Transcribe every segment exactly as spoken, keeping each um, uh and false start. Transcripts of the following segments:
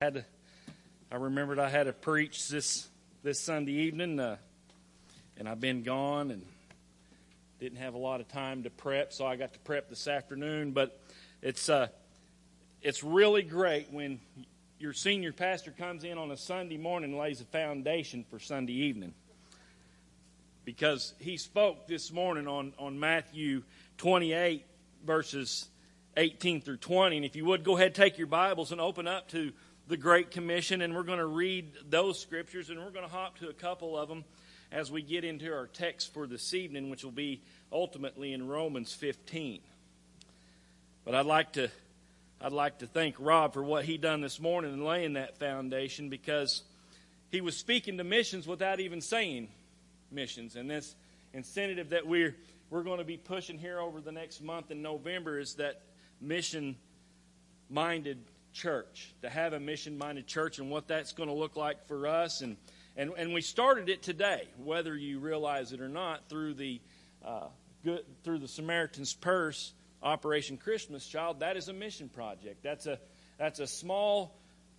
Had to, I remembered I had to preach this this Sunday evening, uh, and I've been gone and didn't have a lot of time to prep, so I got to prep this afternoon. But it's uh, it's really great when your senior pastor comes in on a Sunday morning and lays a foundation for Sunday evening, because he spoke this morning on on Matthew twenty-eight verses eighteen through twenty. And if you would, go ahead, take your Bibles and open up to the Great Commission, and we're going to read those scriptures, and we're going to hop to a couple of them as we get into our text for this evening, which will be ultimately in Romans fifteen. But I'd like to I'd like to thank Rob for what he done this morning in laying that foundation, because he was speaking to missions without even saying missions. And this incentive that we're we're going to be pushing here over the next month in November is that mission-minded church, to have a mission-minded church, and what that's going to look like for us. And and, and we started it today, whether you realize it or not, through the uh, good, through the Samaritan's Purse, Operation Christmas Child. That is a mission project. That's a that's a small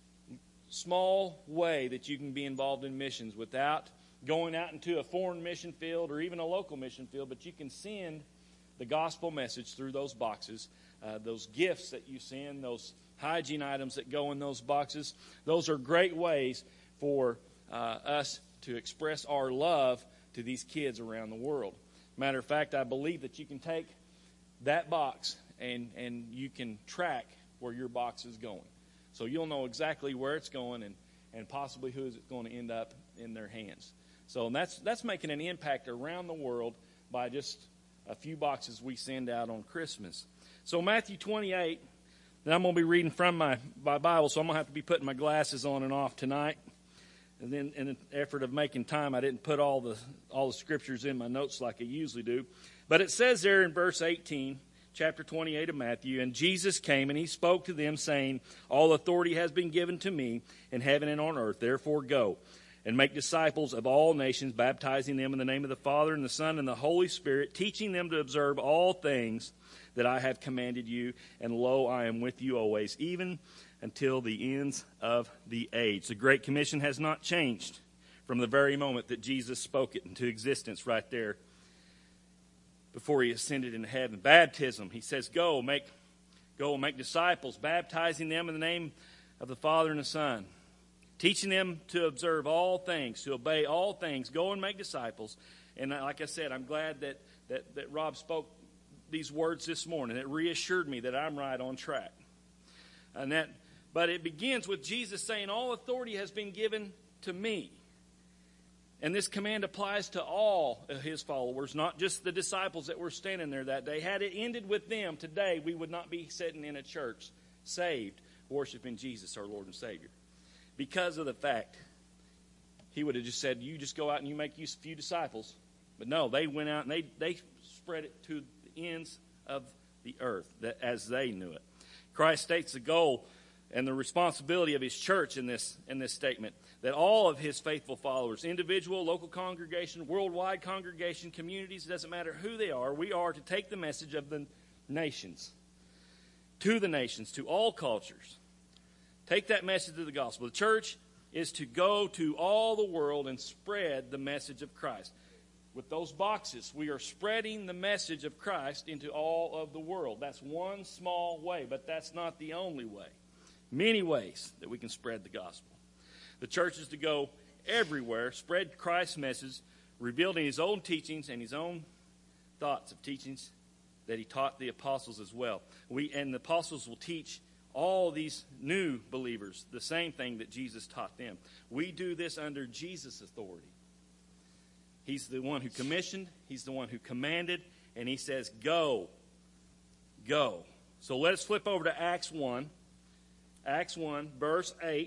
small way that you can be involved in missions without going out into a foreign mission field or even a local mission field. But you can send the gospel message through those boxes, uh, those gifts that you send, those hygiene items that go in those boxes. Those are great ways for uh, us to express our love to these kids around the world. Matter of fact, I believe that you can take that box and, and you can track where your box is going. So you'll know exactly where it's going and, and possibly who is going to end up in their hands. So that's that's making an impact around the world by just a few boxes we send out on Christmas. So Matthew twenty-eight, and I'm going to be reading from my, my Bible, so I'm going to have to be putting my glasses on and off tonight. And then in an effort of making time, I didn't put all the all the scriptures in my notes like I usually do. But it says there in verse eighteen, chapter twenty-eight of Matthew, "And Jesus came and he spoke to them, saying, All authority has been given to me in heaven and on earth. Therefore go and make disciples of all nations, baptizing them in the name of the Father and the Son and the Holy Spirit, teaching them to observe all things that I have commanded you. And lo, I am with you always, even until the ends of the age." The Great Commission has not changed from the very moment that Jesus spoke it into existence right there before he ascended into heaven. Baptism, he says, go, make, go and make disciples, baptizing them in the name of the Father and the Son, teaching them to observe all things, to obey all things. Go and make disciples. And like I said, I'm glad that, that, that Rob spoke these words this morning. It reassured me that I'm right on track. And that, but it begins with Jesus saying, all authority has been given to me. And this command applies to all of his followers, not just the disciples that were standing there that day. Had it ended with them today, we would not be sitting in a church, saved, worshiping Jesus, our Lord and Savior. Because of the fact, he would have just said, you just go out and you make you a few disciples. But no, they went out and they, they spread it to the ends of the earth that, as they knew it. Christ states the goal and the responsibility of his church in this in this statement, that all of his faithful followers, individual, local congregation, worldwide congregation, communities, it doesn't matter who they are, we are to take the message of the nations, to the nations, to all cultures. Take that message of the gospel. The church is to go to all the world and spread the message of Christ. With those boxes, we are spreading the message of Christ into all of the world. That's one small way, but that's not the only way. Many ways that we can spread the gospel. The church is to go everywhere, spread Christ's message, revealed in his own teachings and his own thoughts of teachings that he taught the apostles as well. We and the apostles will teach all these new believers the same thing that Jesus taught them. We do this under Jesus' authority. He's the one who commissioned, he's the one who commanded, and he says, go, go. So let us flip over to Acts one. Acts one, verse eight.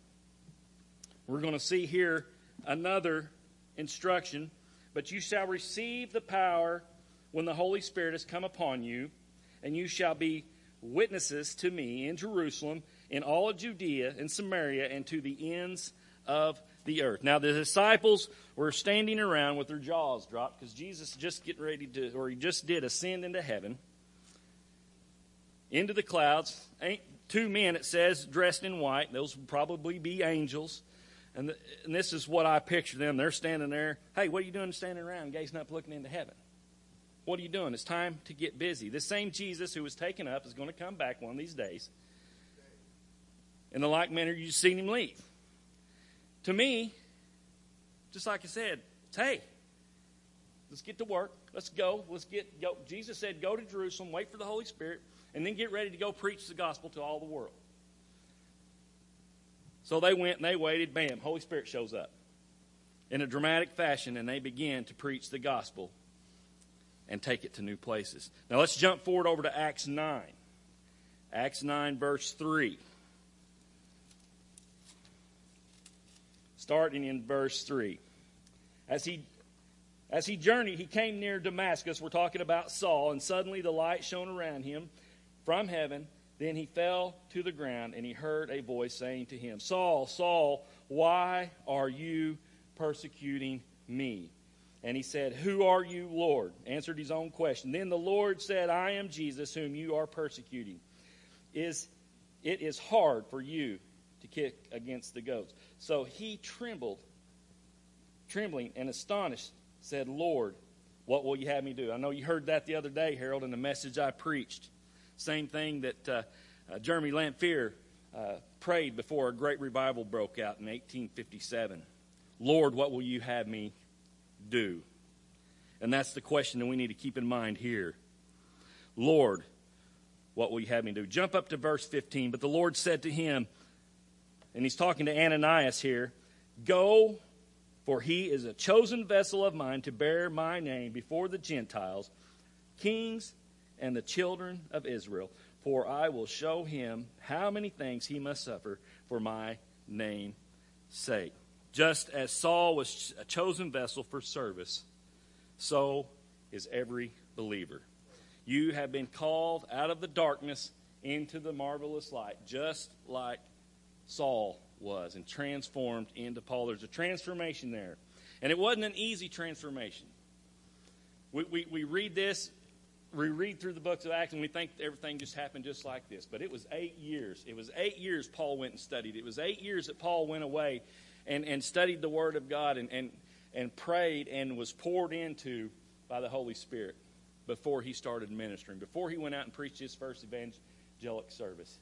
We're going to see here another instruction. "But you shall receive the power when the Holy Spirit has come upon you, and you shall be witnesses to me in Jerusalem, in all of Judea and Samaria, and to the ends of the earth." Now the disciples were standing around with their jaws dropped because Jesus just getting ready to, or he just did ascend into heaven, into the clouds. Ain't two men, it says, dressed in white. Those would probably be angels. And, the, and this is what I picture them. They're standing there. Hey, what are you doing standing around, gazing up, looking into heaven? What are you doing? It's time to get busy. This same Jesus who was taken up is going to come back one of these days. In the like manner, you've seen him leave. To me, just like I said, it's, hey, let's get to work. Let's go. Let's get go. Jesus said, go to Jerusalem, wait for the Holy Spirit, and then get ready to go preach the gospel to all the world. So they went and they waited. Bam, Holy Spirit shows up in a dramatic fashion, and they began to preach the gospel and take it to new places. Now let's jump forward over to Acts nine. Acts nine, verse three. Starting in verse three. As he as he journeyed, he came near Damascus. We're talking about Saul, and suddenly the light shone around him from heaven. Then he fell to the ground, and he heard a voice saying to him, Saul, Saul, why are you persecuting me? And he said, who are you, Lord? Answered his own question. Then the Lord said, I am Jesus, whom you are persecuting. Is It is hard for you to kick against the goats. So he trembled, trembling and astonished, said, Lord, what will you have me do? I know you heard that the other day, Harold, in the message I preached. Same thing that uh, uh, Jeremy Lamphere uh, prayed before a great revival broke out in eighteen fifty-seven. Lord, what will you have me do? And that's the question that we need to keep in mind here. Lord, what will you have me do? Jump up to verse fifteen. But the Lord said to him, and he's talking to Ananias here, go, for he is a chosen vessel of mine to bear my name before the Gentiles, kings, and the children of Israel. For I will show him how many things he must suffer for my name's sake. Just as Saul was a chosen vessel for service, so is every believer. You have been called out of the darkness into the marvelous light, just like Saul was, and transformed into Paul. There's a transformation there. And it wasn't an easy transformation. We, we, we read this, we read through the books of Acts, and we think everything just happened just like this. But it was eight years. It was eight years Paul went and studied. It was eight years that Paul went away and, and studied the Word of God and, and, and prayed and was poured into by the Holy Spirit before he started ministering, before he went out and preached his first evangelic service.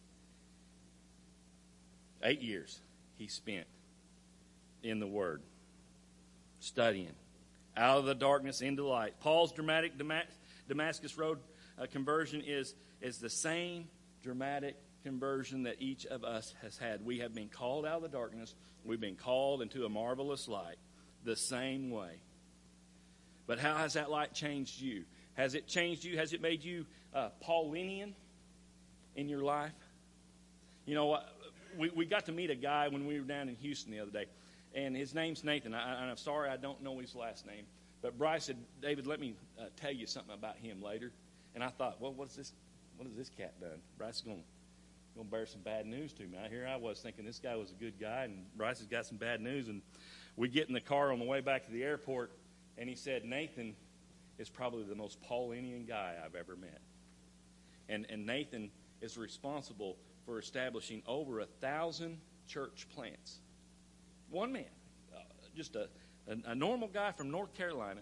Eight years he spent in the Word, studying, out of the darkness into light. Paul's dramatic Damascus Road uh, conversion is, is the same dramatic conversion that each of us has had. We have been called out of the darkness. We've been called into a marvelous light the same way. But how has that light changed you? Has it changed you? Has it made you uh, Paulinian in your life? You know, we, we got to meet a guy when we were down in Houston the other day, and his name's Nathan. I, I'm sorry I don't know his last name. But Bryce said, David, let me uh, tell you something about him later. And I thought, well, what's this? What has this cat done? Bryce is going to bear some bad news to me. Here I was thinking this guy was a good guy, and Bryce has got some bad news. And we get in the car on the way back to the airport, and he said, Nathan is probably the most Paulinian guy I've ever met. And, and Nathan is responsible for establishing over a thousand church plants. One man, uh, just a, a, a normal guy from North Carolina,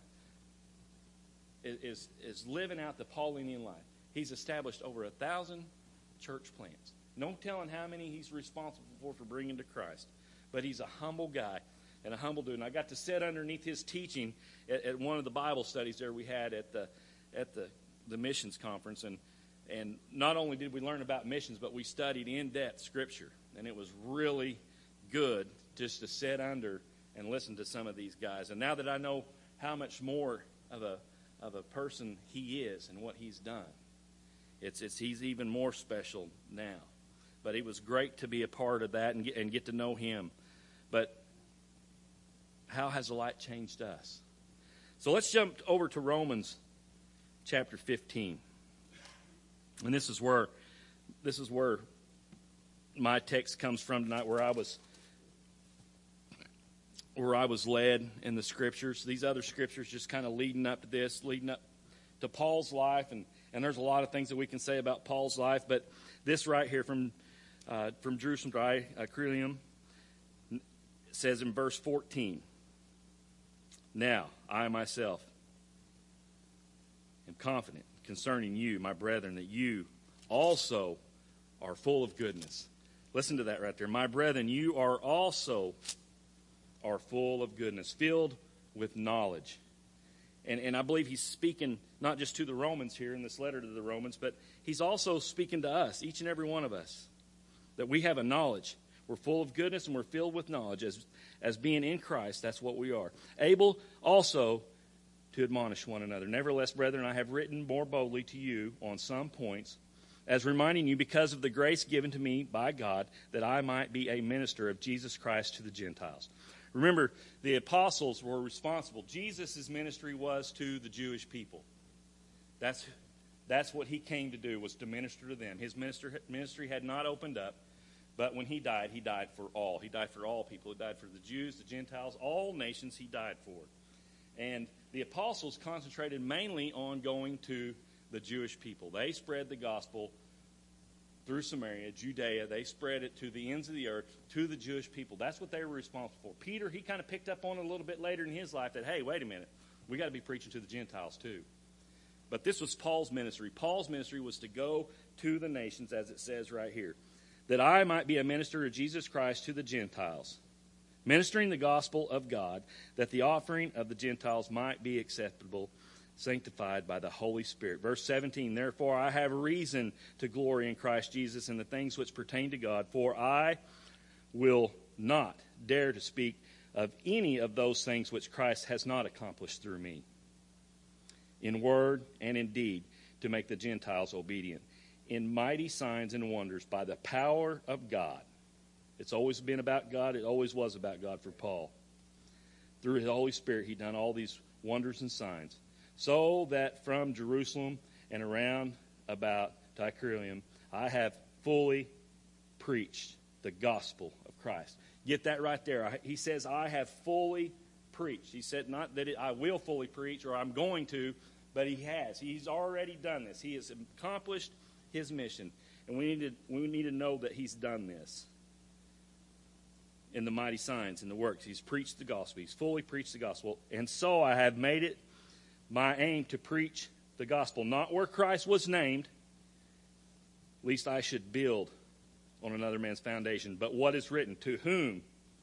is, is, is living out the Paulinian life. He's established over a thousand church plants. No telling how many he's responsible for for bringing to Christ. But he's a humble guy and a humble dude. And I got to sit underneath his teaching at, at one of the Bible studies there we had at the at the, the missions conference. And and not only did we learn about missions, but we studied in-depth Scripture. And it was really good just to sit under and listen to some of these guys. And now that I know how much more of a of a person he is and what he's done, it's it's he's even more special now. But it was great to be a part of that and get, and get to know him. But how has the light changed us? So let's jump over to Romans chapter fifteen. And this is where this is where my text comes from tonight, where I was where I was led in the Scriptures. These other Scriptures just kind of leading up to this, leading up to Paul's life. And, and there's a lot of things that we can say about Paul's life. But this right here from uh, from Jerusalem to Iconium, it says in verse fourteen, "Now I myself am confident concerning you, my brethren, that you also are full of goodness." Listen to that right there. "My brethren, you are also are full of goodness, filled with knowledge." And, and I believe he's speaking not just to the Romans here in this letter to the Romans, but he's also speaking to us, each and every one of us, that we have a knowledge. We're full of goodness and we're filled with knowledge. As, as being in Christ, that's what we are. Able also to admonish one another. "Nevertheless, brethren, I have written more boldly to you on some points, as reminding you because of the grace given to me by God, that I might be a minister of Jesus Christ to the Gentiles." Remember, the apostles were responsible. Jesus' ministry was to the Jewish people. That's, that's what he came to do, was to minister to them. His minister, ministry had not opened up, but when he died, he died for all. He died for all people. He died for the Jews, the Gentiles, all nations he died for. And the apostles concentrated mainly on going to the Jewish people. They spread the gospel through Samaria, Judea. They spread it to the ends of the earth, to the Jewish people. That's what they were responsible for. Peter, he kind of picked up on it a little bit later in his life that, hey, wait a minute, we got to be preaching to the Gentiles too. But this was Paul's ministry. Paul's ministry was to go to the nations, as it says right here, "that I might be a minister of Jesus Christ to the Gentiles, ministering the gospel of God, that the offering of the Gentiles might be acceptable, sanctified by the Holy Spirit." Verse seventeen, "Therefore I have reason to glory in Christ Jesus in the things which pertain to God, for I will not dare to speak of any of those things which Christ has not accomplished through me, in word and in deed, to make the Gentiles obedient, in mighty signs and wonders by the power of God." It's always been about God. It always was about God for Paul. "Through his Holy Spirit, he done all these wonders and signs, so that from Jerusalem and around about to Iconium, I have fully preached the gospel of Christ." Get that right there. He says, I have fully preached. He said not that it, I will fully preach or I'm going to, but he has. He's already done this. He has accomplished his mission. And we need to, we need to know that he's done this in the mighty signs and the works. He's preached the gospel. He's fully preached the gospel. "And so I have made it my aim to preach the gospel, not where Christ was named, lest I should build on another man's foundation, but what is written, to whom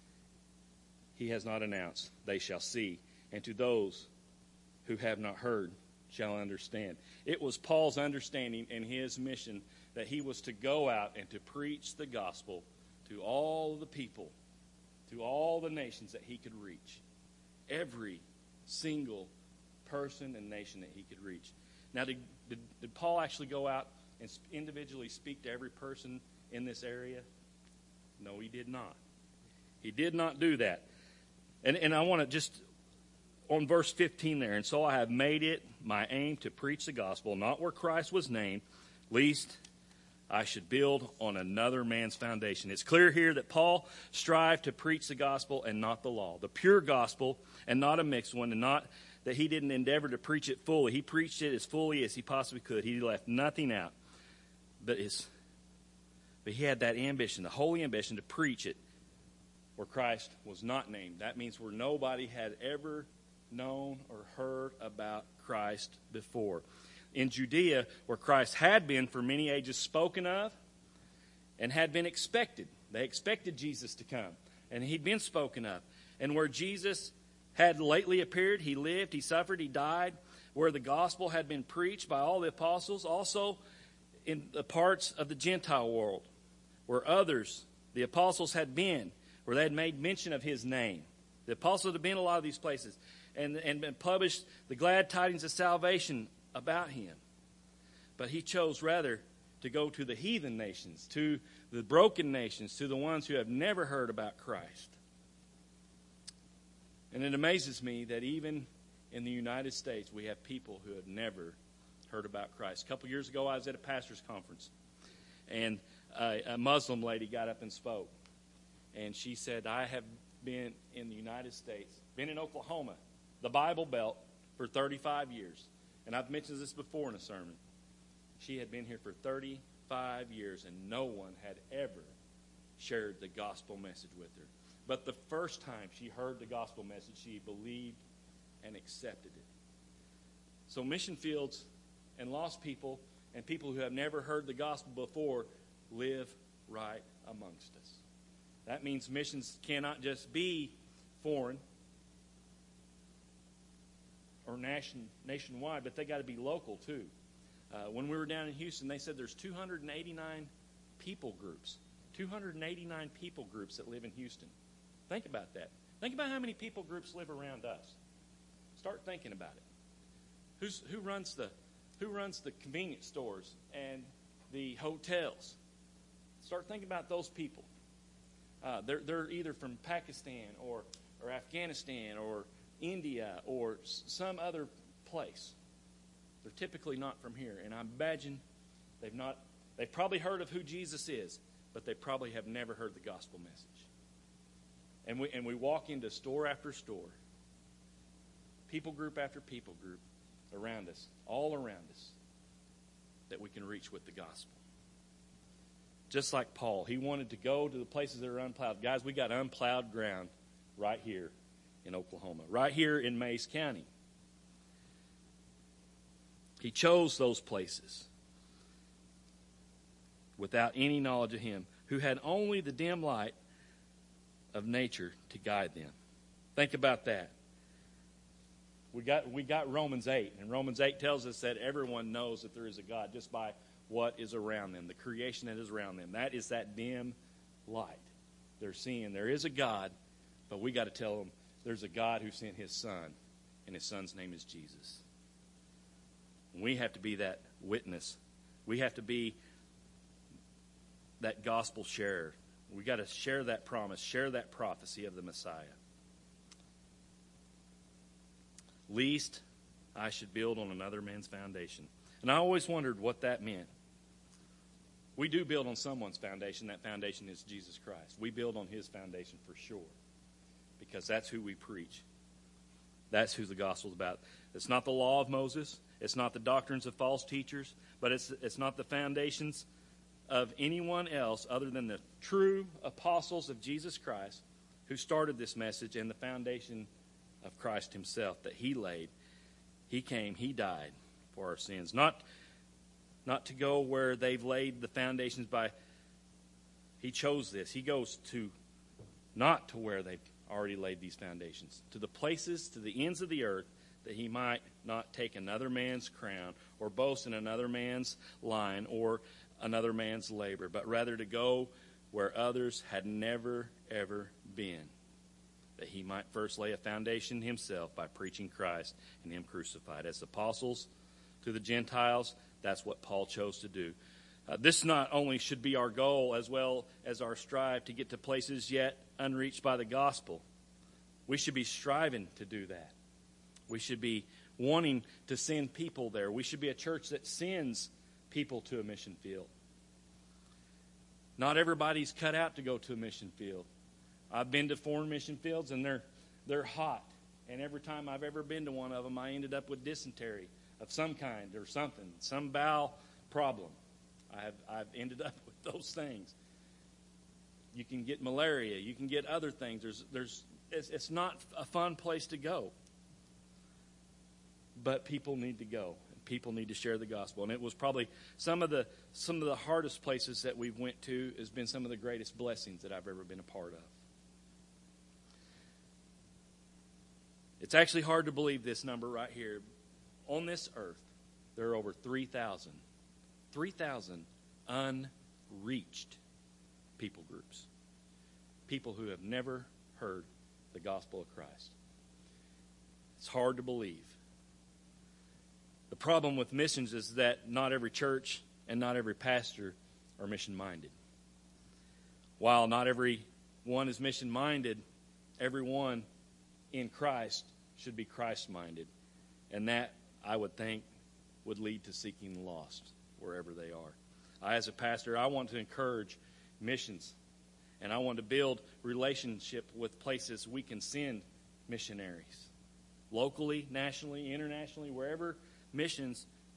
he has not announced, they shall see, and to those who have not heard shall understand." It was Paul's understanding and his mission that he was to go out and to preach the gospel to all the people, to all the nations that he could reach. Every single person and nation that he could reach. Now, did, did, did Paul actually go out and individually speak to every person in this area? No, he did not. He did not do that. And, and I want to just, on verse fifteen there, "And so I have made it my aim to preach the gospel, not where Christ was named, lest I should build on another man's foundation." It's clear here that Paul strived to preach the gospel and not the law, the pure gospel and not a mixed one, and not that he didn't endeavor to preach it fully. He preached it as fully as he possibly could. He left nothing out. But, his, but he had that ambition, the holy ambition, to preach it where Christ was not named. That means where nobody had ever known or heard about Christ before. In Judea, where Christ had been for many ages spoken of and had been expected. They expected Jesus to come, and he'd been spoken of. And where Jesus had lately appeared, he lived, he suffered, he died, where the gospel had been preached by all the apostles, also in the parts of the Gentile world, where others, the apostles, had been, where they had made mention of his name. The apostles had been in a lot of these places and, and published the glad tidings of salvation about him. But he chose rather to go to the heathen nations, to the broken nations, to the ones who have never heard about Christ. And it amazes me that even in the United States, we have people who have never heard about Christ. A couple years ago, I was at a pastor's conference, and a, a Muslim lady got up and spoke. And she said, I have been in the United States, been in Oklahoma, the Bible Belt, for thirty-five years. And I've mentioned this before in a sermon. She had been here for thirty-five five years, and no one had ever shared the gospel message with her. But the first time she heard the gospel message, she believed and accepted it. So mission fields and lost people and people who have never heard the gospel before live right amongst us. That means missions cannot just be foreign or nation, nationwide, but they got to be local too. Uh, when we were down in Houston, they said there's two hundred eighty-nine people groups. two hundred eighty-nine people groups that live in Houston. Think about that. Think about how many people groups live around us. Start thinking about it. Who's, who runs the who runs the convenience stores and the hotels? Start thinking about those people. Uh, they're they're either from Pakistan or or Afghanistan or India or s- some other place. They're typically not from here, and I imagine they've not. They've probably heard of who Jesus is, but they probably have never heard the gospel message. And we and we walk into store after store, people group after people group around us, all around us, that we can reach with the gospel. Just like Paul, he wanted to go to the places that are unplowed. Guys, we got unplowed ground right here in Oklahoma, right here in Mays County. He chose those places without any knowledge of him, who had only the dim light of nature to guide them. Think about that. We got we got Romans eight, and Romans eight tells us that everyone knows that there is a God just by what is around them, the creation that is around them. That is that dim light. They're seeing there is a God, but we got to tell them there's a God who sent his son, and his son's name is Jesus. We have to be that witness. We have to be that gospel sharer. We got to share that promise, share that prophecy of the Messiah. Least I should build on another man's foundation. And I always wondered what that meant. We do build on someone's foundation. That foundation is Jesus Christ. We build on his foundation for sure, because that's who we preach. That's who the gospel is about. It's not the law of Moses. It's not the doctrines of false teachers. But it's it's not the foundations of anyone else other than the true apostles of Jesus Christ who started this message, and the foundation of Christ himself that he laid. He came, he died for our sins. Not, not to go where they've laid the foundations by, he chose this. He goes to, not to where they've already laid these foundations, to the places, to the ends of the earth, that he might not take another man's crown or boast in another man's line or another man's labor, but rather to go where others had never, ever been, that he might first lay a foundation himself by preaching Christ and him crucified. As apostles to the Gentiles, that's what Paul chose to do. Uh, this not only should be our goal as well as our strive to get to places yet unreached by the gospel. We should be striving to do that. We should be wanting to send people there. We should be a church that sends people to a mission field. Not everybody's cut out to go to a mission field. I've been to foreign mission fields, and they're they're hot. And every time I've ever been to one of them, I ended up with dysentery of some kind or something, some bowel problem. I've I've ended up with those things. You can get malaria. You can get other things. There's there's it's, it's not a fun place to go. But people need to go. People need to share the gospel. And it was probably some of the some of the hardest places that we've went to has been some of the greatest blessings that I've ever been a part of. It's actually hard to believe this number right here. On this earth, there are over three thousand, three thousand unreached people groups. People who have never heard the gospel of Christ. It's hard to believe. The problem with missions is that not every church and not every pastor are mission-minded. While not every one is mission-minded, everyone in Christ should be Christ-minded. And that, I would think, would lead to seeking the lost wherever they are. I, as a pastor, I want to encourage missions. And I want to build relationship with places we can send missionaries. Locally, nationally, internationally, wherever missions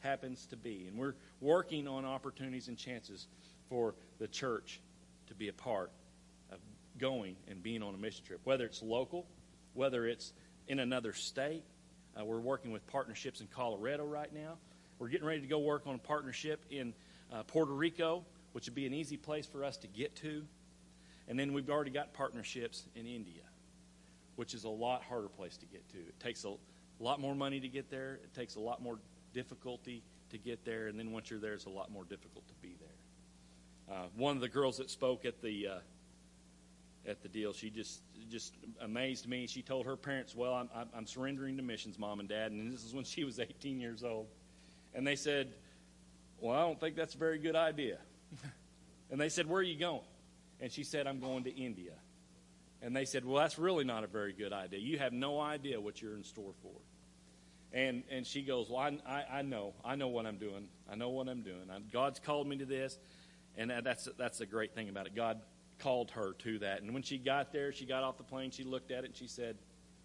happens to be. And we're working on opportunities and chances for the church to be a part of going and being on a mission trip, whether it's local, whether it's in another state. Uh, we're working with partnerships in Colorado right now. We're getting ready to go work on a partnership in uh, Puerto Rico, which would be an easy place for us to get to. And then we've already got partnerships in India, which is a lot harder place to get to. It takes a lot more money to get there. It takes a lot more difficulty to get there. And then once you're there, it's a lot more difficult to be there. Uh, one of the girls that spoke at the uh, at the deal, she just just amazed me. She told her parents, well, I'm, I'm surrendering to missions, Mom and Dad. And this is when she was eighteen years old. And they said, well, I don't think that's a very good idea. And they said, where are you going? And she said, I'm going to India. And they said, well, that's really not a very good idea. You have no idea what you're in store for. And and she goes, well, I, I, I know. I know what I'm doing. I know what I'm doing. I, God's called me to this. And that's, that's the great thing about it. God called her to that. And when she got there, she got off the plane, she looked at it, and she said,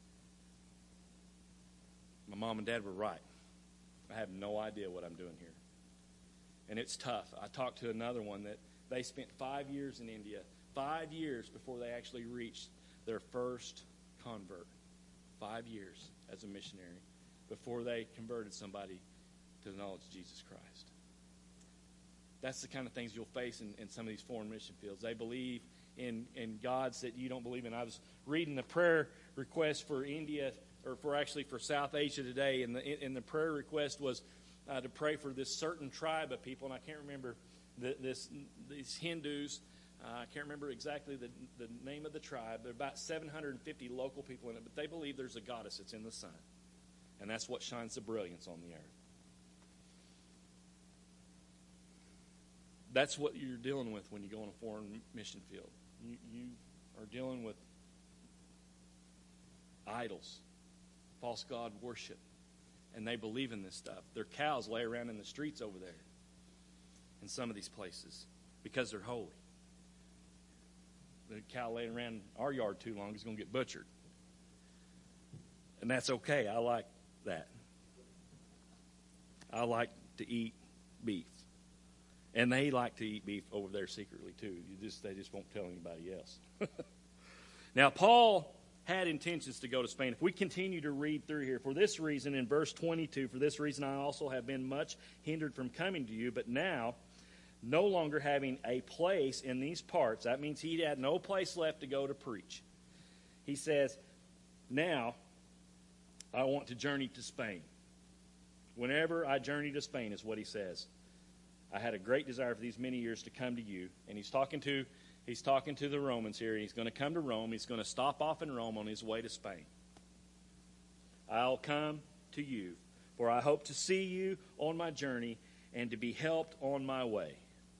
my mom and dad were right. I have no idea what I'm doing here. And it's tough. I talked to another one that they spent five years in India, five years before they actually reached their first convert. Five years as a missionary before they converted somebody to the knowledge of Jesus Christ. That's the kind of things you'll face in, in some of these foreign mission fields. They believe in, in gods that you don't believe in. I was reading the prayer request for India, or for actually for South Asia today, and the, and the prayer request was uh, to pray for this certain tribe of people, and I can't remember the, this these Hindus. Uh, I can't remember exactly the, the name of the tribe. There are about seven hundred fifty local people in it, but they believe there's a goddess that's in the sun, and that's what shines the brilliance on the earth. That's what you're dealing with when you go on a foreign mission field. You, you are dealing with idols, false god worship, and they believe in this stuff. Their cows lay around in the streets over there in some of these places because they're holy. The cow laying around in our yard too long is going to get butchered. And that's okay. I like that. I like to eat beef. And they like to eat beef over there secretly too. You just they just won't tell anybody else. Now, Paul had intentions to go to Spain. If we continue to read through here, for this reason, in verse twenty-two, for this reason I also have been much hindered from coming to you, but now, no longer having a place in these parts, that means he had no place left to go to preach. He says, now I want to journey to Spain. Whenever I journey to Spain is what he says. I had a great desire for these many years to come to you. And he's talking to he's talking to the Romans here. He's going to come to Rome. He's going to stop off in Rome on his way to Spain. I'll come to you, for I hope to see you on my journey and to be helped on my way.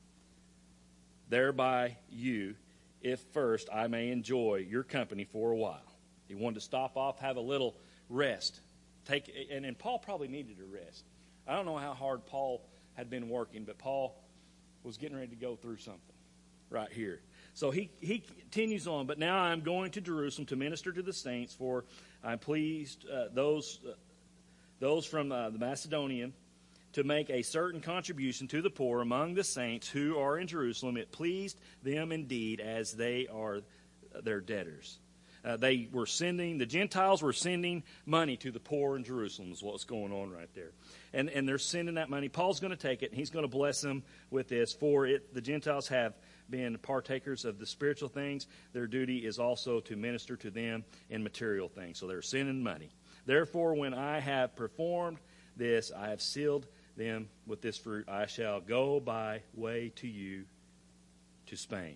Thereby you, if first I may enjoy your company for a while. He wanted to stop off, have a little rest. Take and, and Paul probably needed a rest. I don't know how hard Paul had been working, but Paul was getting ready to go through something right here. So he, he continues on, but now I'm going to Jerusalem to minister to the saints, for I'm pleased uh, those uh, those from uh, the Macedonian to make a certain contribution to the poor among the saints who are in Jerusalem. It pleased them indeed, as they are their debtors. Uh, they were sending, the Gentiles were sending money to the poor in Jerusalem is what's going on right there. And and they're sending that money. Paul's going to take it, and he's going to bless them with this. For it, the Gentiles have been partakers of the spiritual things. Their duty is also to minister to them in material things. So they're sending money. Therefore, when I have performed this, I have sealed them with this fruit. I shall go by way to you to Spain.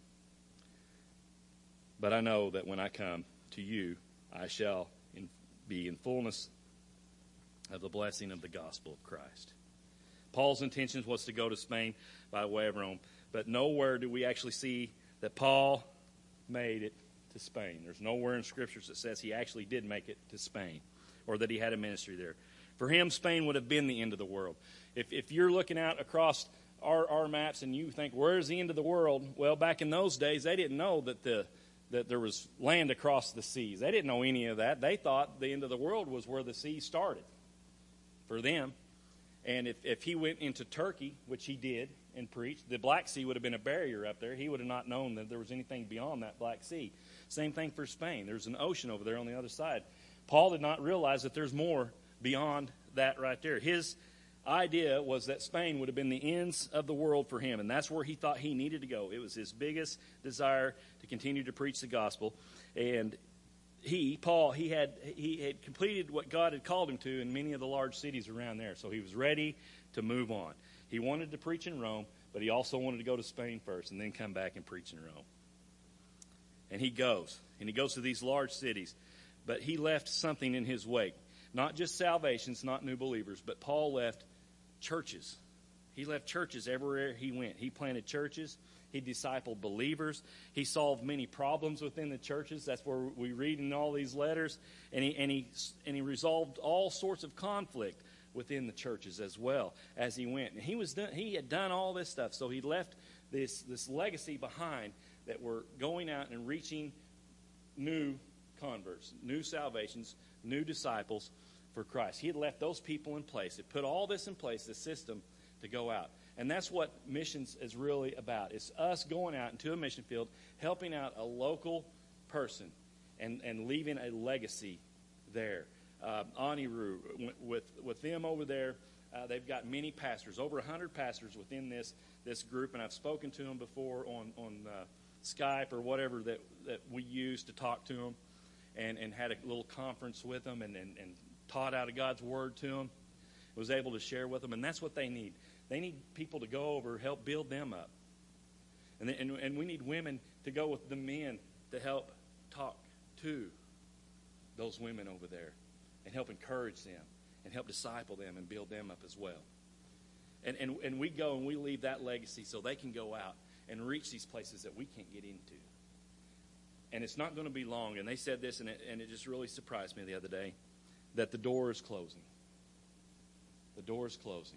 But I know that when I come to you, I shall in, be in fullness of the blessing of the gospel of Christ. Paul's intention was to go to Spain by way of Rome, but nowhere do we actually see that Paul made it to Spain. There's nowhere in Scriptures that says he actually did make it to Spain or that he had a ministry there. For him, Spain would have been the end of the world. If, if you're looking out across our, our maps and you think, where's the end of the world? Well, back in those days, they didn't know that the that there was land across the seas. They didn't know any of that. They thought the end of the world was where the sea started for them. And if, if he went into Turkey, which he did and preached, the Black Sea would have been a barrier up there. He would have not known that there was anything beyond that Black Sea. Same thing for Spain. There's an ocean over there on the other side. Paul did not realize that there's more beyond that right there. His idea was that Spain would have been the ends of the world for him, and that's where he thought he needed to go. It was his biggest desire to continue to preach the gospel. And he, Paul, he had he had completed what God had called him to in many of the large cities around there. So he was ready to move on. He wanted to preach in Rome, but he also wanted to go to Spain first and then come back and preach in Rome. And he goes, and he goes to these large cities. But he left something in his wake. Not just salvations, not new believers, but Paul left churches. He left churches everywhere he went. He planted churches. He discipled believers. He solved many problems within the churches. That's where we read in all these letters. And he, and he, and he resolved all sorts of conflict within the churches as well as he went. And he was done, he had done all this stuff. So he left this, this legacy behind that were going out and reaching new converts, new salvations, new disciples for Christ. He had left those people in place. He put all this in place, the system, to go out. And that's what missions is really about. It's us going out into a mission field, helping out a local person and, and leaving a legacy there. Uh, Aniru, with, with them over there, uh, they've got many pastors, over one hundred pastors within this, this group, and I've spoken to them before on, on uh, Skype or whatever that, that we use to talk to them, and, and had a little conference with them and, and, and taught out of God's Word to them, was able to share with them, and that's what they need. They need people to go over, help build them up. And, they, and, and we need women to go with the men to help talk to those women over there and help encourage them and help disciple them and build them up as well. And, and, and we go and we leave that legacy so they can go out and reach these places that we can't get into. And it's not going to be long. And they said this, and it, and it just really surprised me the other day, that the door is closing. The door is closing.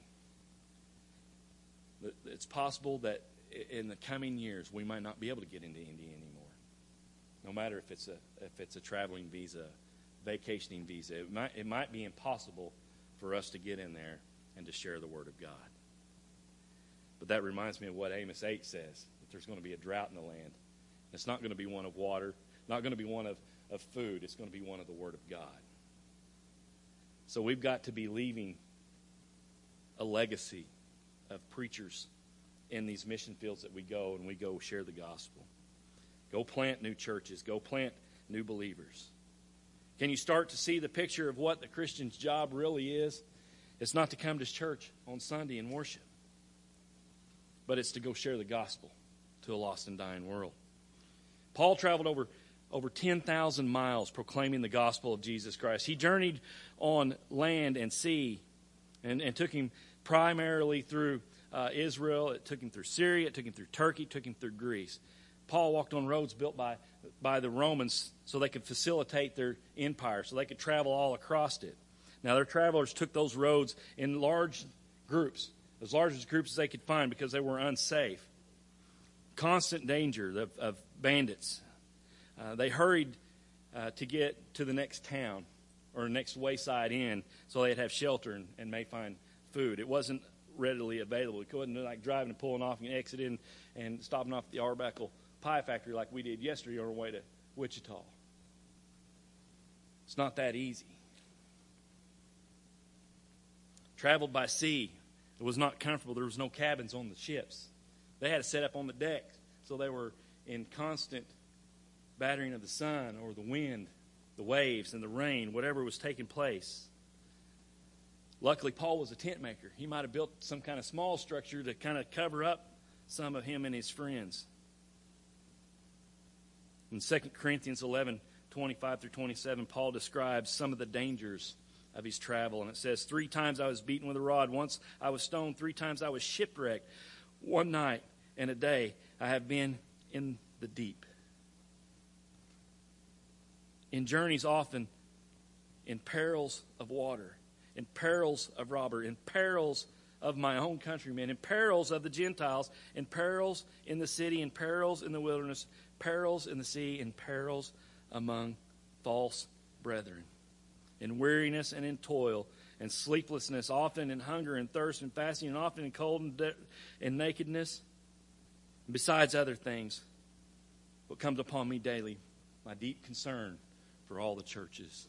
It's possible that in the coming years we might not be able to get into India anymore. No matter if it's a if it's a traveling visa, vacationing visa, it might it might be impossible for us to get in there and to share the Word of God. But that reminds me of what Amos eight says, that there's going to be a drought in the land. It's not going to be one of water, not going to be one of, of food. It's going to be one of the Word of God. So we've got to be leaving a legacy of preachers in these mission fields that we go and we go share the gospel. Go plant new churches. Go plant new believers. Can you start to see the picture of what the Christian's job really is? It's not to come to church on Sunday and worship, but it's to go share the gospel to a lost and dying world. Paul traveled over, over ten thousand miles proclaiming the gospel of Jesus Christ. He journeyed on land and sea and, and took him primarily through uh, Israel. It took him through Syria. It took him through Turkey. It took him through Greece. Paul walked on roads built by, by the Romans so they could facilitate their empire, so they could travel all across it. Now, their travelers took those roads in large groups, as large as groups as they could find, because they were unsafe. Constant danger of, of bandits. Uh, they hurried uh, to get to the next town or next wayside inn so they'd have shelter and, and may find food. It wasn't readily available. It wasn't like driving and pulling off and exiting and stopping off at the Arbuckle Pie Factory like we did yesterday on our way to Wichita. It's not that easy. Traveled by sea. It was not comfortable. There was no cabins on the ships. They had to set up on the deck, so they were in constant battering of the sun or the wind, the waves and the rain, whatever was taking place. Luckily, Paul was a tent maker. He might have built some kind of small structure to kind of cover up some of him and his friends. In Second Corinthians eleven, twenty-five through twenty-seven, Paul describes some of the dangers of his travel. And it says, three times I was beaten with a rod. Once I was stoned. Three times I was shipwrecked. One night and a day I have been in the deep. In journeys often in perils of water, in perils of robber, in perils of my own countrymen, in perils of the Gentiles, in perils in the city, in perils in the wilderness, perils in the sea, in perils among false brethren. in weariness and in toil, and sleeplessness, often in hunger and thirst and fasting, and often in cold and, de- and nakedness. And besides other things, what comes upon me daily, my deep concern for all the churches.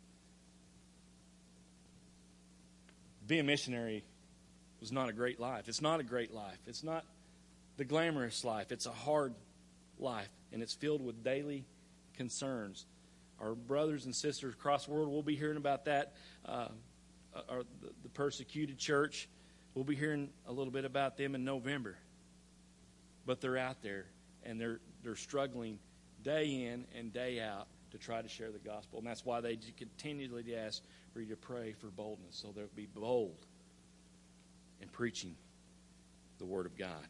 Being a missionary was not a great life. It's not a great life. It's not the glamorous life. It's a hard life, and it's filled with daily concerns. Our brothers and sisters across the world, we'll be hearing about that. Uh, our, the, the persecuted church, we'll be hearing a little bit about them in November. But they're out there, and they're they're struggling day in and day out to try to share the gospel. And that's why they continually ask for you to pray for boldness, so they'll be bold in preaching the Word of God.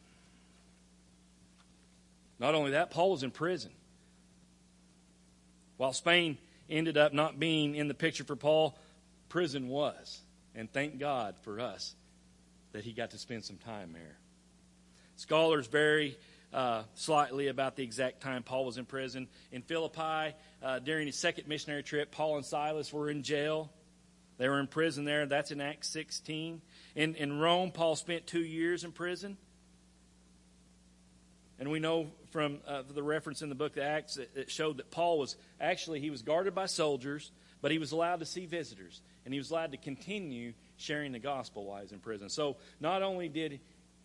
Not only that, Paul was in prison. While Spain ended up not being in the picture for Paul, prison was. And thank God for us that he got to spend some time there. Scholars vary uh, slightly about the exact time Paul was in prison. In Philippi, uh, during his second missionary trip, Paul and Silas were in jail. They were in prison there. That's in Acts sixteen. In, in Rome, Paul spent two years in prison. And we know from uh, the reference in the book of Acts that it showed that Paul was actually, he was guarded by soldiers, but he was allowed to see visitors. And he was allowed to continue sharing the gospel while he was in prison. So not only did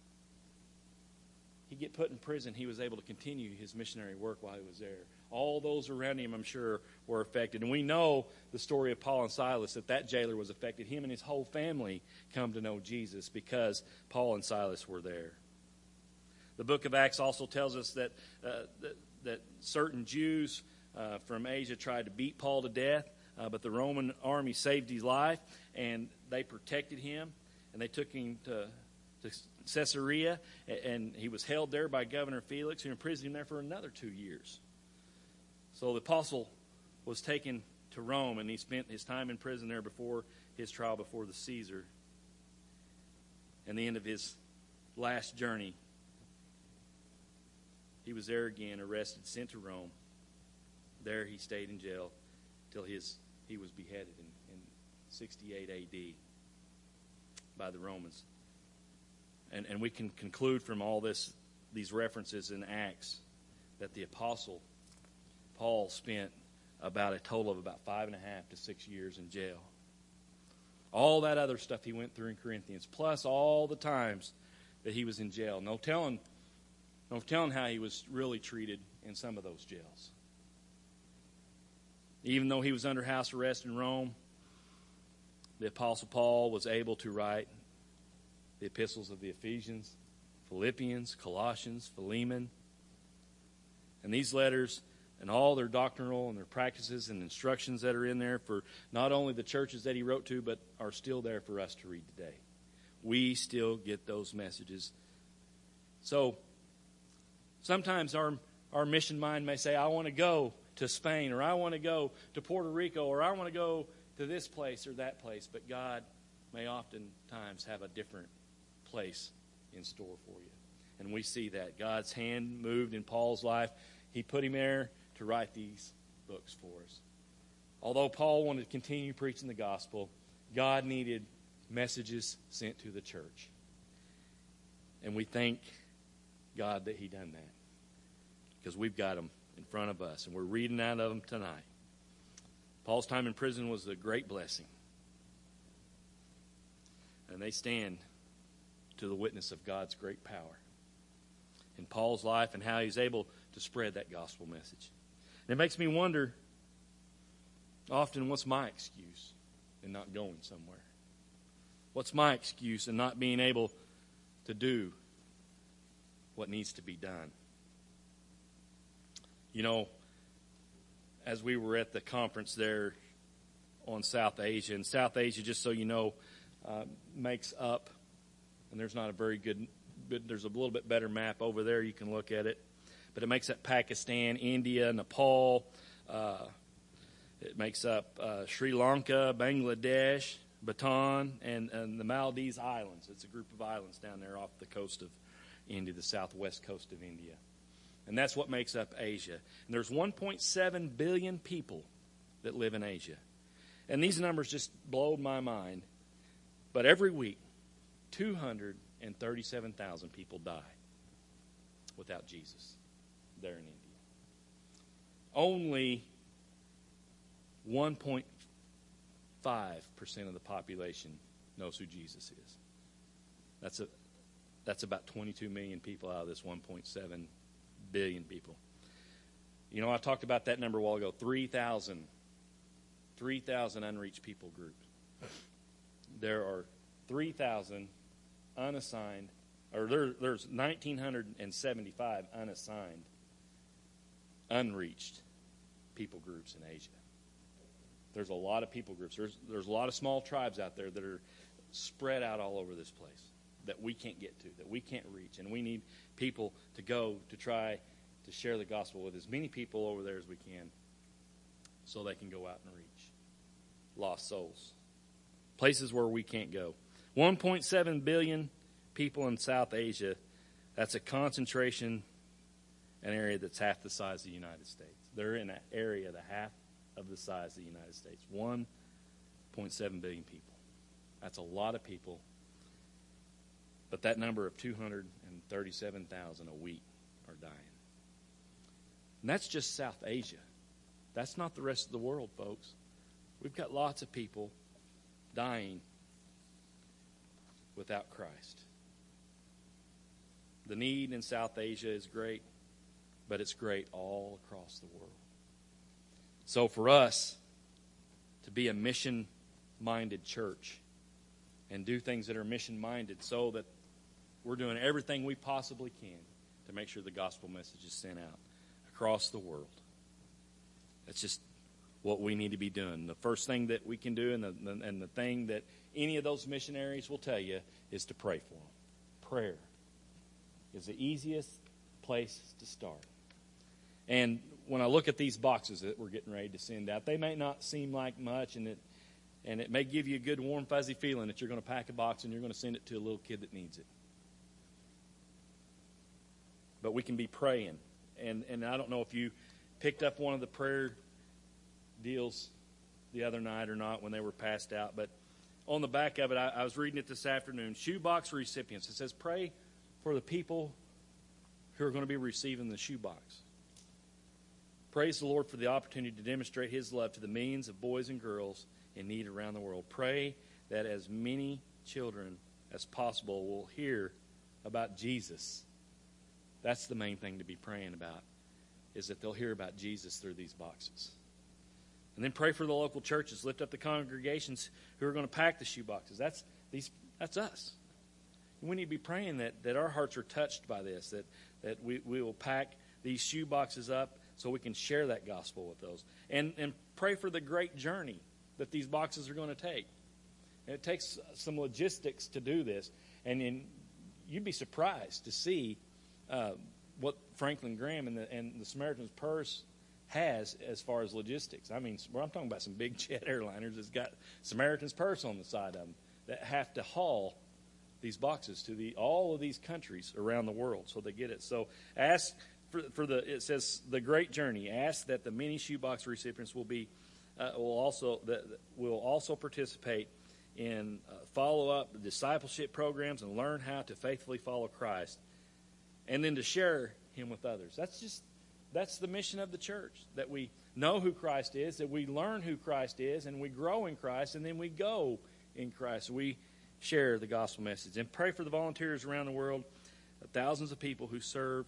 he get put in prison, he was able to continue his missionary work while he was there. All those around him, I'm sure, were affected. And we know the story of Paul and Silas, that that jailer was affected. Him and his whole family come to know Jesus because Paul and Silas were there. The book of Acts also tells us that uh, that, that certain Jews uh, from Asia tried to beat Paul to death, uh, but the Roman army saved his life, and they protected him, and they took him to, to Caesarea, and he was held there by Governor Felix, who imprisoned him there for another two years. So the apostle was taken to Rome, and he spent his time in prison there before his trial before the Caesar. And the end of his last journey, he was there again, arrested, sent to Rome. There he stayed in jail till his he was beheaded in, in sixty-eight A D by the Romans. And, and we can conclude from all this, these references in Acts, that the apostle Paul spent about a total of about five and a half to six years in jail. All that other stuff he went through in Corinthians, plus all the times that he was in jail. No telling, no telling how he was really treated in some of those jails. Even though he was under house arrest in Rome, the Apostle Paul was able to write the epistles of the Ephesians, Philippians, Colossians, Philemon. And these letters and all their doctrinal and their practices and instructions that are in there for not only the churches that he wrote to, but are still there for us to read today. We still get those messages. So sometimes our, our mission mind may say, I want to go to Spain, or I want to go to Puerto Rico, or I want to go to this place or that place. But God may oftentimes have a different place in store for you. And we see that. God's hand moved in Paul's life. He put him there to write these books for us. Although Paul wanted to continue preaching the gospel, God needed messages sent to the church. And we thank God that he done that, because we've got them in front of us, and we're reading out of them tonight. Paul's time in prison was a great blessing. And they stand to the witness of God's great power in Paul's life and how he's able to spread that gospel message. And it makes me wonder often, what's my excuse in not going somewhere? What's my excuse in not being able to do what needs to be done? You know, as we were at the conference there on South Asia, and South Asia, just so you know, uh, makes up, and there's not a very good, but there's a little bit better map over there, you can look at it, but it makes up Pakistan, India, Nepal, uh, it makes up uh, Sri Lanka, Bangladesh, Bhutan, and, and the Maldives Islands. It's a group of islands down there off the coast of India, the southwest coast of India. And that's what makes up Asia. And there's one point seven billion people that live in Asia. And these numbers just blow my mind. But every week, two hundred thirty-seven thousand people die without Jesus there in India. Only one point five percent of the population knows who Jesus is. That's a that's about twenty-two million people out of this one point seven billion people. You know, I talked about that number a while ago, three thousand. three thousand unreached people groups. There are three thousand unassigned, or there, there's one thousand nine hundred seventy-five unassigned, unreached people groups in Asia. There's a lot of people groups. There's, there's a lot of small tribes out there that are spread out all over this place that we can't get to, that we can't reach. And we need people to go to try to share the gospel with as many people over there as we can so they can go out and reach lost souls. Places where we can't go. one point seven billion people in South Asia. That's a concentration, an area that's half the size of the United States. They're in an area that's half of the size of the United States. one point seven billion people. That's a lot of people. But that number of two hundred thirty-seven thousand a week are dying. And that's just South Asia. That's not the rest of the world, folks. We've got lots of people dying without Christ. The need in South Asia is great, but it's great all across the world. So for us to be a mission-minded church and do things that are mission-minded so that we're doing everything we possibly can to make sure the gospel message is sent out across the world. That's just what we need to be doing. The first thing that we can do, and the, and the thing that any of those missionaries will tell you, is to pray for them. Prayer is the easiest place to start. And when I look at these boxes that we're getting ready to send out, they may not seem like much, and it and it may give you a good, warm, fuzzy feeling that you're going to pack a box and you're going to send it to a little kid that needs it. But we can be praying. And, and I don't know if you picked up one of the prayer deals the other night or not when they were passed out, but on the back of it, I, I was reading it this afternoon. Shoebox recipients. It says, pray for the people who are going to be receiving the shoebox. Praise the Lord for the opportunity to demonstrate His love to the millions of boys and girls in need around the world. Pray that as many children as possible will hear about Jesus. That's the main thing to be praying about, is that they'll hear about Jesus through these boxes. And then pray for the local churches. Lift up the congregations who are going to pack the shoeboxes. That's these. That's us. And we need to be praying that, that our hearts are touched by this, that, that we, we will pack these shoeboxes up so we can share that gospel with those. And, and pray for the great journey that these boxes are going to take. And it takes some logistics to do this. And, and you'd be surprised to see uh, what Franklin Graham and the, and the Samaritan's Purse has as far as logistics. I mean, I'm talking about some big jet airliners that's got Samaritan's Purse on the side of them that have to haul these boxes to the all of these countries around the world so they get it. So ask for, for the, it says the great journey. Ask that the many shoebox recipients will be, uh, will also that will also participate in uh, follow-up discipleship programs and learn how to faithfully follow Christ, and then to share Him with others. That's just That's the mission of the church, that we know who Christ is, that we learn who Christ is, and we grow in Christ, and then we go in Christ. We share the gospel message. And pray for the volunteers around the world, the thousands of people who serve.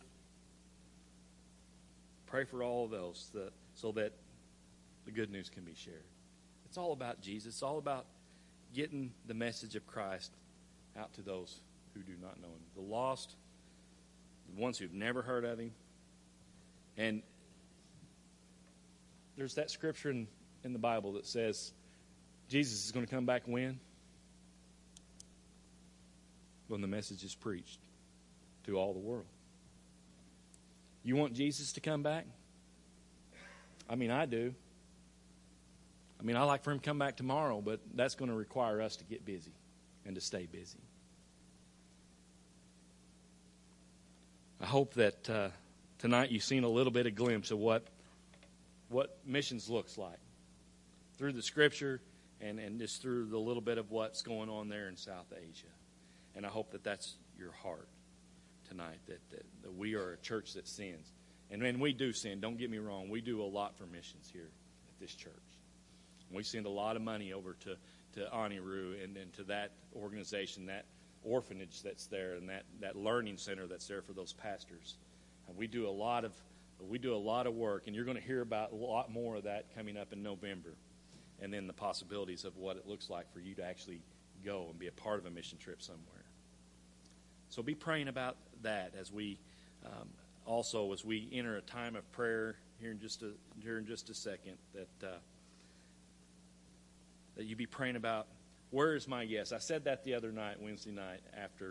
Pray for all of those that, so that the good news can be shared. It's all about Jesus. It's all about getting the message of Christ out to those who do not know Him. The lost, the ones who've never heard of Him. And there's that scripture in, in the Bible that says Jesus is going to come back when? When the message is preached to all the world. You want Jesus to come back? I mean, I do. I mean, I like for Him to come back tomorrow, but that's going to require us to get busy and to stay busy. I hope that Uh, tonight you've seen a little bit of glimpse of what what missions looks like. through the Scripture and, and just through the little bit of what's going on there in South Asia. And I hope that that's your heart tonight, that, that, that we are a church that sins. And, and we do sin. Don't get me wrong. We do a lot for missions here at this church. We send a lot of money over to, to Aniru and, and to that organization, that orphanage that's there, and that, that learning center that's there for those pastors. And we do a lot of we do a lot of work, and you're going to hear about a lot more of that coming up in November, and then the possibilities of what it looks like for you to actually go and be a part of a mission trip somewhere. So be praying about that as we um, also as we enter a time of prayer here in just a here in just a second. That uh, that you be praying about, where is my yes? I said that the other night, Wednesday night, after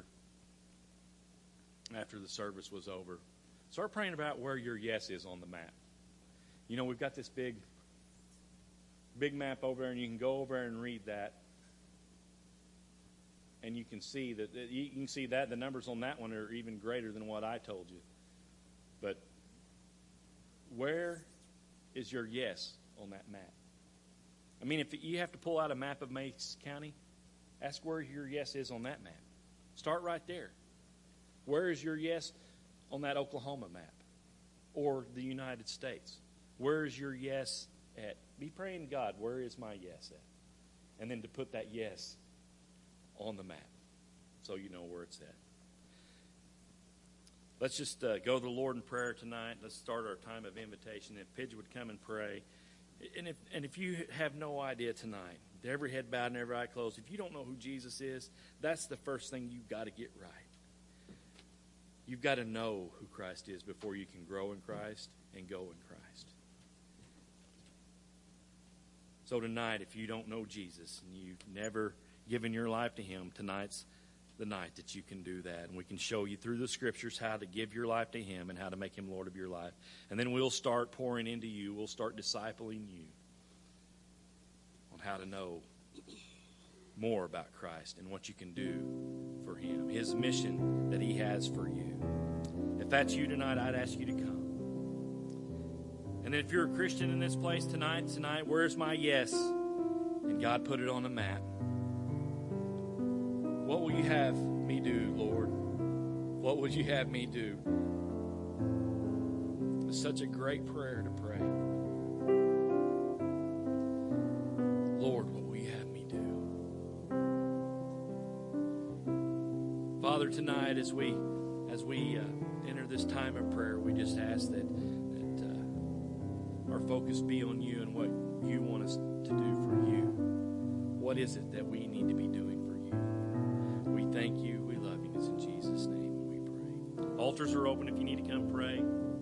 after the service was over. Start praying about where your yes is on the map. You know, we've got this big, big map over there, and you can go over and read that. And you can see that you can see that the numbers on that one are even greater than what I told you. But where is your yes on that map? I mean, if you have to pull out a map of Meigs County, ask where your yes is on that map. Start right there. Where is your yes on that Oklahoma map or the United States? Where is your yes at? Be praying to God, where is my yes at? And then to put that yes on the map so you know where it's at. Let's just uh, go to the Lord in prayer tonight. Let's start our time of invitation. If Pidge would come and pray. And if, and if you have no idea tonight, every head bowed and every eye closed, if you don't know who Jesus is, that's the first thing you've got to get right. You've got to know who Christ is before you can grow in Christ and go in Christ. So tonight, if you don't know Jesus and you've never given your life to Him, tonight's the night that you can do that. And we can show you through the Scriptures how to give your life to Him and how to make Him Lord of your life. And then we'll start pouring into you. We'll start discipling you on how to know more about Christ and what you can do for Him, His mission that He has for you. If that's you tonight, I'd ask you to come. And then if you're a Christian in this place tonight, tonight, where's my yes? And God put it on the map. What will you have me do, Lord? What would you have me do? It's such a great prayer to pray. Lord, what will you have me do? Father, tonight as we as we uh, enter this time of prayer, we just ask that, that uh, our focus be on you and what you want us to do for you. What is it that we need to be doing for you? We thank you. We love you. It's in Jesus' name we pray. Altars are open if you need to come pray.